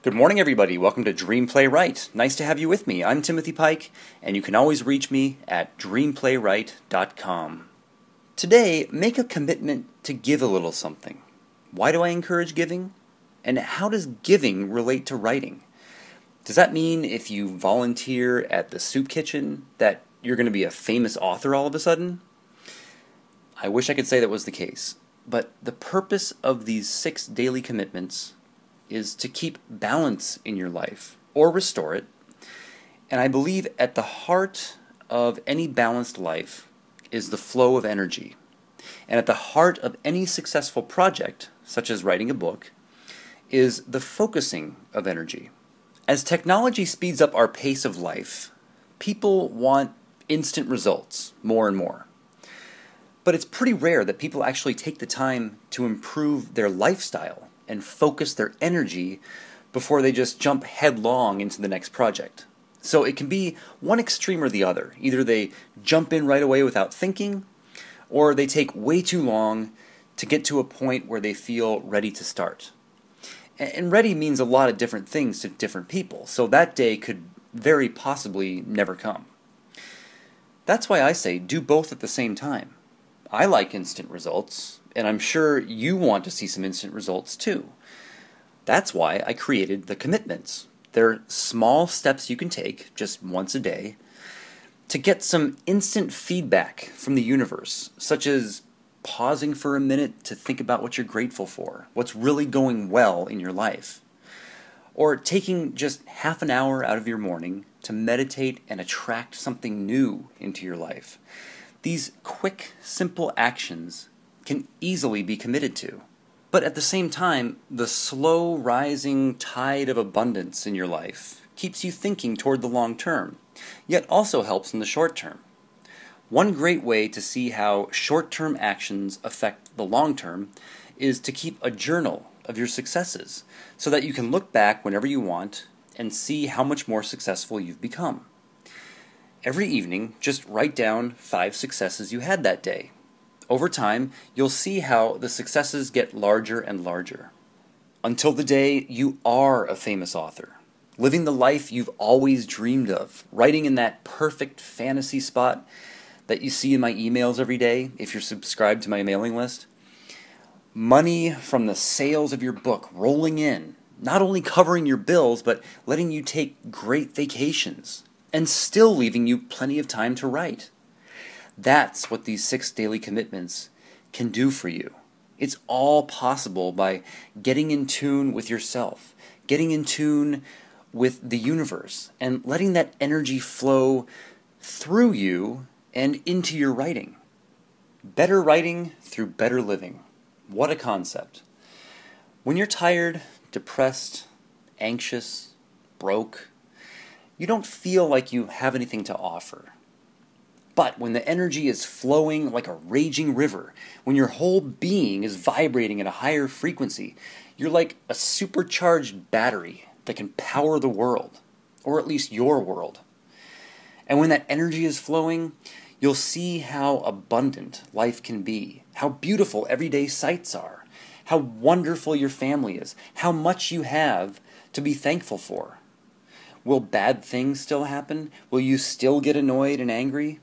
Good morning, everybody. Welcome to Dream Play Write. Nice to have you with me. I'm Timothy Pike, and you can always reach me at dreamplaywrite.com. Today, make a commitment to give a little something. Why do I encourage giving? And how does giving relate to writing? Does that mean if you volunteer at the soup kitchen that you're going to be a famous author all of a sudden? I wish I could say that was the case, but the purpose of these 6 daily commitments is to keep balance in your life, or restore it. And I believe at the heart of any balanced life is the flow of energy. And at the heart of any successful project, such as writing a book, is the focusing of energy. As technology speeds up our pace of life, people want instant results more and more. But it's pretty rare that people actually take the time to improve their lifestyle and focus their energy before they just jump headlong into the next project. So it can be one extreme or the other. Either they jump in right away without thinking, or they take way too long to get to a point where they feel ready to start. And ready means a lot of different things to different people, so that day could very possibly never come. That's why I say do both at the same time. I like instant results, and I'm sure you want to see some instant results too. That's why I created the commitments. They're small steps you can take just once a day to get some instant feedback from the universe, such as pausing for a minute to think about what you're grateful for, what's really going well in your life, or taking just half an hour out of your morning to meditate and attract something new into your life. These quick, simple actions can easily be committed to. But at the same time, the slow rising tide of abundance in your life keeps you thinking toward the long term, yet also helps in the short term. One great way to see how short-term actions affect the long term is to keep a journal of your successes so that you can look back whenever you want and see how much more successful you've become. Every evening, just write down 5 successes you had that day. Over time, you'll see how the successes get larger and larger. Until the day you are a famous author, living the life you've always dreamed of, writing in that perfect fantasy spot that you see in my emails every day if you're subscribed to my mailing list. Money from the sales of your book rolling in, not only covering your bills, but letting you take great vacations, and still leaving you plenty of time to write. That's what these 6 daily commitments can do for you. It's all possible by getting in tune with yourself, getting in tune with the universe, and letting that energy flow through you and into your writing. Better writing through better living. What a concept. When you're tired, depressed, anxious, broke, you don't feel like you have anything to offer. But when the energy is flowing like a raging river, when your whole being is vibrating at a higher frequency, you're like a supercharged battery that can power the world, or at least your world. And when that energy is flowing, you'll see how abundant life can be, how beautiful everyday sights are, how wonderful your family is, how much you have to be thankful for. Will bad things still happen? Will you still get annoyed and angry?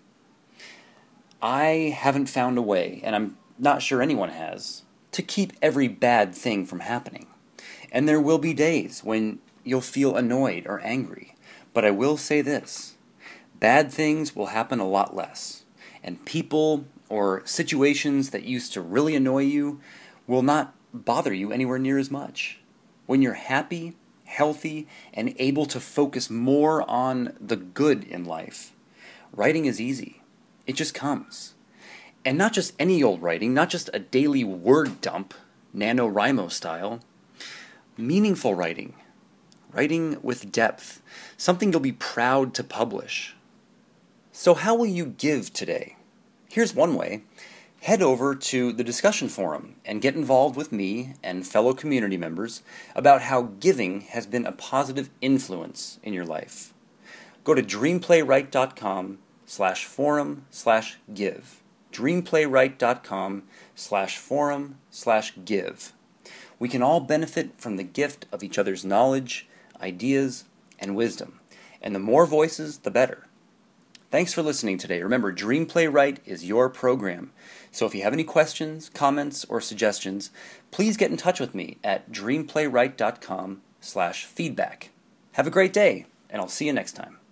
I haven't found a way, and I'm not sure anyone has, to keep every bad thing from happening. And there will be days when you'll feel annoyed or angry. But I will say this: bad things will happen a lot less, and people or situations that used to really annoy you will not bother you anywhere near as much. When you're happy, healthy, and able to focus more on the good in life, writing is easy. It just comes. And not just any old writing, not just a daily word dump, NaNoWriMo style. Meaningful writing. Writing with depth. Something you'll be proud to publish. So how will you give today? Here's one way. Head over to the discussion forum and get involved with me and fellow community members about how giving has been a positive influence in your life. Go to dreamplaywrite.com/forum/give. dreamplaywrite.com/forum/give. We can all benefit from the gift of each other's knowledge, ideas, and wisdom. And the more voices, the better. Thanks for listening today. Remember, Dream Play Right is your program. So if you have any questions, comments, or suggestions, please get in touch with me at dreamplaywright.com/feedback. Have a great day, and I'll see you next time.